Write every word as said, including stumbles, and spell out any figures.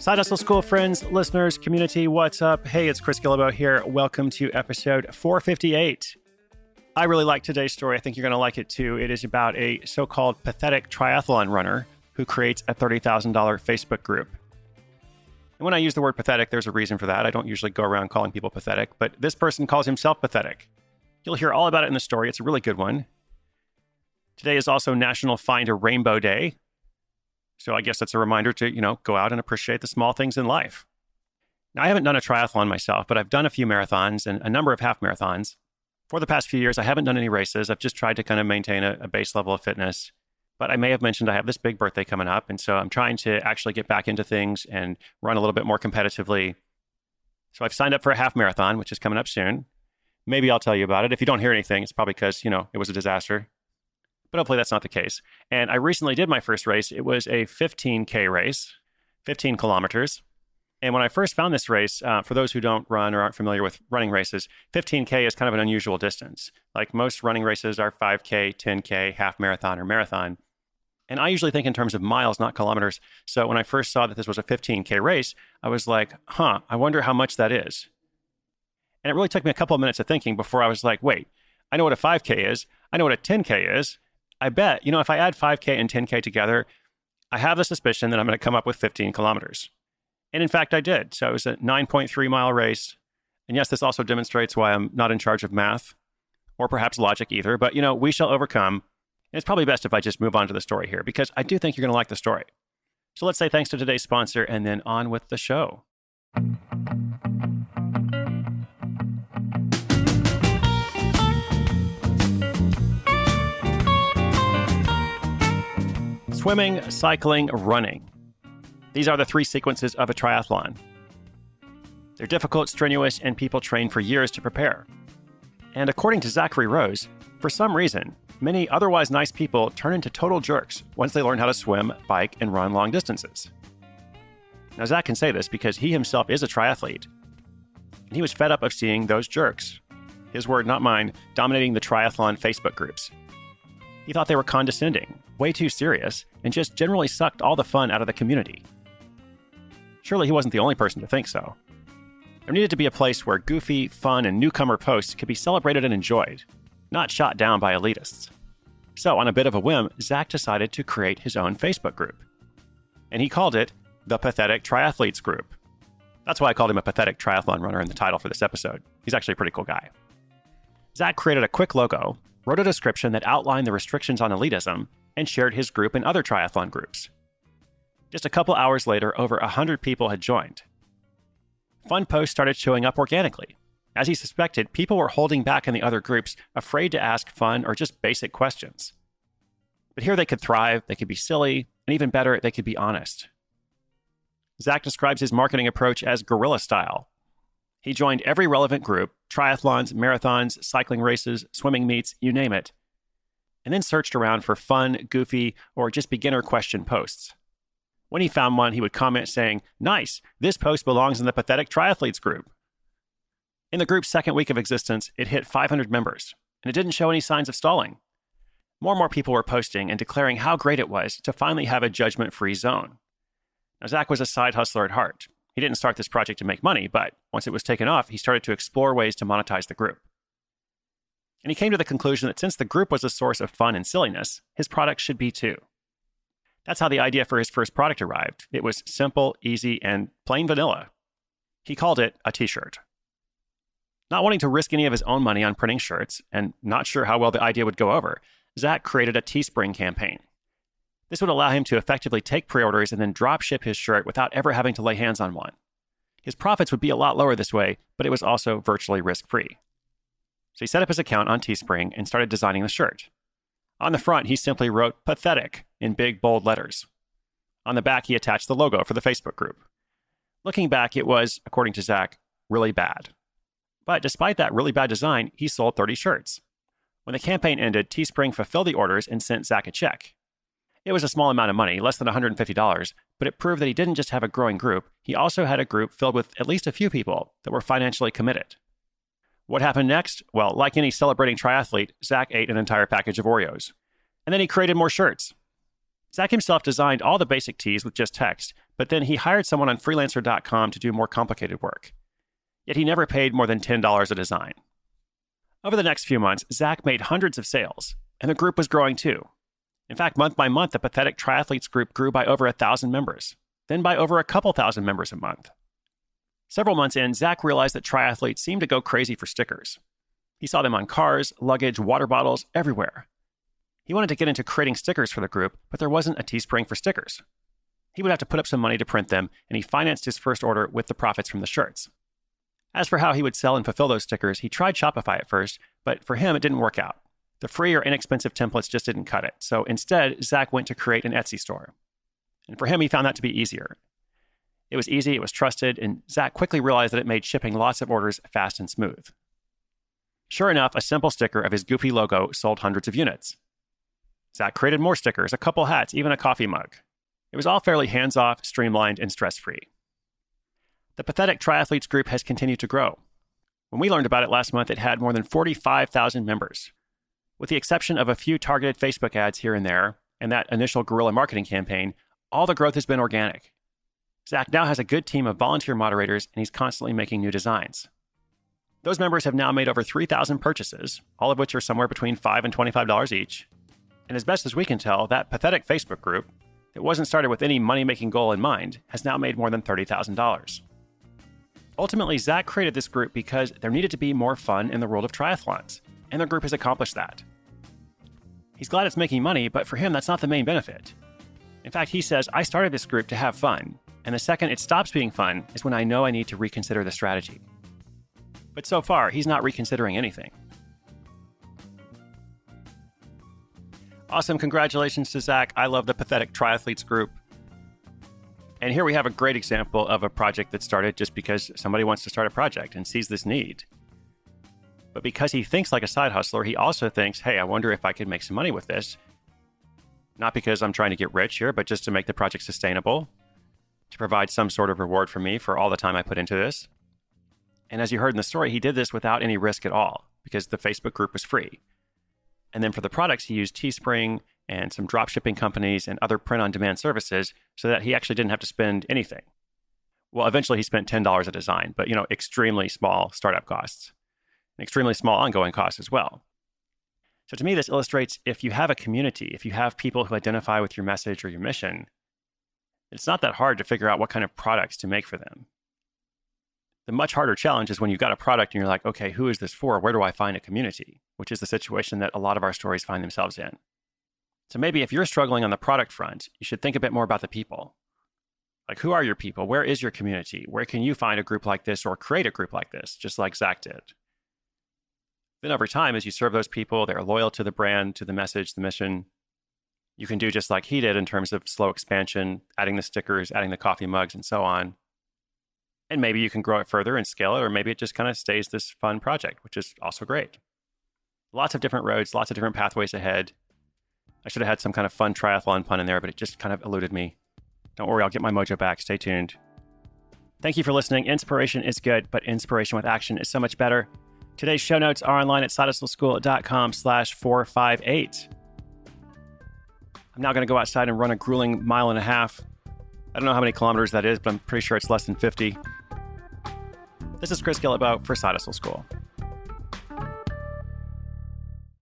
Side Hustle School friends, listeners, community, what's up? Hey, it's Chris Guillebeau here. Welcome to episode four fifty-eight. I really like today's story. I think you're going to like it too. It is about a so-called pathetic triathlon runner who creates a thirty thousand dollars Facebook group. And when I use the word pathetic, there's a reason for that. I don't usually go around calling people pathetic, but this person calls himself pathetic. You'll hear all about it in the story. It's a really good one. Today is also National Find a Rainbow Day. So I guess that's a reminder to, you know, go out and appreciate the small things in life. Now, I haven't done a triathlon myself, but I've done a few marathons and a number of half marathons. For the past few years, I haven't done any races. I've just tried to kind of maintain a, a base level of fitness. But I may have mentioned I have this big birthday coming up. And so I'm trying to actually get back into things and run a little bit more competitively. So I've signed up for a half marathon, which is coming up soon. Maybe I'll tell you about it. If you don't hear anything, it's probably because, you know, it was a disaster. But hopefully that's not the case. And I recently did my first race. It was a fifteen K race, fifteen kilometers. And when I first found this race, uh, for those who don't run or aren't familiar with running races, fifteen K is kind of an unusual distance. Like most running races are five K, ten K, half marathon, or marathon. And I usually think in terms of miles, not kilometers. So when I first saw that this was a fifteen K race, I was like, huh, I wonder how much that is. And it really took me a couple of minutes of thinking before I was like, wait, I know what a five K is. I know what a ten K is. I bet, you know, if I add five K and ten K together, I have the suspicion that I'm going to come up with fifteen kilometers. And in fact, I did. So it was a nine point three mile race. And yes, this also demonstrates why I'm not in charge of math or perhaps logic either. But, you know, we shall overcome. And it's probably best if I just move on to the story here because I do think you're going to like the story. So let's say thanks to today's sponsor and then on with the show. Swimming, cycling, running. These are the three sequences of a triathlon. They're difficult, strenuous, and people train for years to prepare. And according to Zachary Rose, for some reason, many otherwise nice people turn into total jerks once they learn how to swim, bike, and run long distances. Now, Zach can say this because he himself is a triathlete. And he was fed up of seeing those jerks, his word, not mine, dominating the triathlon Facebook groups. He thought they were condescending, way too serious, and just generally sucked all the fun out of the community. Surely he wasn't the only person to think so. There needed to be a place where goofy, fun, and newcomer posts could be celebrated and enjoyed, not shot down by elitists. So, on a bit of a whim, Zach decided to create his own Facebook group. And he called it the Pathetic Triathletes Group. That's why I called him a pathetic triathlon runner in the title for this episode. He's actually a pretty cool guy. Zach created a quick logo, wrote a description that outlined the restrictions on elitism, and shared his group in other triathlon groups. Just a couple hours later, over one hundred people had joined. Fun posts started showing up organically. As he suspected, people were holding back in the other groups, afraid to ask fun or just basic questions. But here they could thrive, they could be silly, and even better, they could be honest. Zach describes his marketing approach as guerrilla style. He joined every relevant group, triathlons, marathons, cycling races, swimming meets, you name it, and then searched around for fun, goofy, or just beginner question posts. When he found one, he would comment saying, "Nice, this post belongs in the Pathetic Triathletes group." In the group's second week of existence, it hit five hundred members, and it didn't show any signs of stalling. More and more people were posting and declaring how great it was to finally have a judgment-free zone. Now, Zach was a side hustler at heart. He didn't start this project to make money, but once it was taken off, he started to explore ways to monetize the group. And he came to the conclusion that since the group was a source of fun and silliness, his product should be too. That's how the idea for his first product arrived. It was simple, easy, and plain vanilla. He called it a t-shirt. Not wanting to risk any of his own money on printing shirts, and not sure how well the idea would go over, Zach created a Teespring campaign. This would allow him to effectively take pre-orders and then drop ship his shirt without ever having to lay hands on one. His profits would be a lot lower this way, but it was also virtually risk-free. So he set up his account on Teespring and started designing the shirt. On the front, he simply wrote "Pathetic" in big, bold letters. On the back, he attached the logo for the Facebook group. Looking back, it was, according to Zach, really bad. But despite that really bad design, he sold thirty shirts. When the campaign ended, Teespring fulfilled the orders and sent Zach a check. It was a small amount of money, less than one hundred fifty dollars, but it proved that he didn't just have a growing group, he also had a group filled with at least a few people that were financially committed. What happened next? Well, like any celebrating triathlete, Zach ate an entire package of Oreos. And then he created more shirts. Zach himself designed all the basic tees with just text, but then he hired someone on freelancer dot com to do more complicated work. Yet he never paid more than ten dollars a design. Over the next few months, Zach made hundreds of sales, and the group was growing too. In fact, month by month, the Pathetic Triathletes group grew by over a thousand members, then by over a couple thousand members a month. Several months in, Zach realized that triathletes seemed to go crazy for stickers. He saw them on cars, luggage, water bottles, everywhere. He wanted to get into creating stickers for the group, but there wasn't a Teespring for stickers. He would have to put up some money to print them, and he financed his first order with the profits from the shirts. As for how he would sell and fulfill those stickers, he tried Shopify at first, but for him, it didn't work out. The free or inexpensive templates just didn't cut it. So instead, Zach went to create an Etsy store. And for him, he found that to be easier. It was easy, it was trusted, and Zach quickly realized that it made shipping lots of orders fast and smooth. Sure enough, a simple sticker of his goofy logo sold hundreds of units. Zach created more stickers, a couple hats, even a coffee mug. It was all fairly hands-off, streamlined, and stress-free. The Pathetic Triathletes group has continued to grow. When we learned about it last month, it had more than forty-five thousand members. With the exception of a few targeted Facebook ads here and there, and that initial guerrilla marketing campaign, all the growth has been organic. Zach now has a good team of volunteer moderators, and he's constantly making new designs. Those members have now made over three thousand purchases, all of which are somewhere between five dollars and twenty-five dollars each. And as best as we can tell, that Pathetic Facebook group, that wasn't started with any money-making goal in mind, has now made more than thirty thousand dollars. Ultimately, Zach created this group because there needed to be more fun in the world of triathlons, and the group has accomplished that. He's glad it's making money, but for him, that's not the main benefit. In fact, he says, I started this group to have fun, and the second it stops being fun is when I know I need to reconsider the strategy. But so far, he's not reconsidering anything. Awesome. Congratulations to Zach. I love the Pathetic Triathletes group. And here we have a great example of a project that started just because somebody wants to start a project and sees this need. But because he thinks like a side hustler, he also thinks, hey, I wonder if I could make some money with this. Not because I'm trying to get rich here, but just to make the project sustainable, to provide some sort of reward for me for all the time I put into this. And as you heard in the story, he did this without any risk at all because the Facebook group was free. And then for the products, he used Teespring and some drop shipping companies and other print-on-demand services so that he actually didn't have to spend anything. Well, eventually he spent ten dollars a design, but, you know, extremely small startup costs, and extremely small ongoing costs as well. So to me, this illustrates if you have a community, if you have people who identify with your message or your mission, it's not that hard to figure out what kind of products to make for them. The much harder challenge is when you've got a product and you're like, okay, who is this for? Where do I find a community? Which is the situation that a lot of our stories find themselves in. So maybe if you're struggling on the product front, you should think a bit more about the people. Like, who are your people? Where is your community? Where can you find a group like this or create a group like this, just like Zach did? Then over time, as you serve those people, they're loyal to the brand, to the message, the mission. You can do just like he did in terms of slow expansion, adding the stickers, adding the coffee mugs, and so on. And maybe you can grow it further and scale it, or maybe it just kind of stays this fun project, which is also great. Lots of different roads, lots of different pathways ahead. I should have had some kind of fun triathlon pun in there, but it just kind of eluded me. Don't worry, I'll get my mojo back. Stay tuned. Thank you for listening. Inspiration is good, but inspiration with action is so much better. Today's show notes are online at sidehustleschool.com slash 458. I'm now going to go outside and run a grueling mile and a half. I don't know how many kilometers that is, but I'm pretty sure it's less than fifty. This is Chris Guillebeau for Side Hustle School.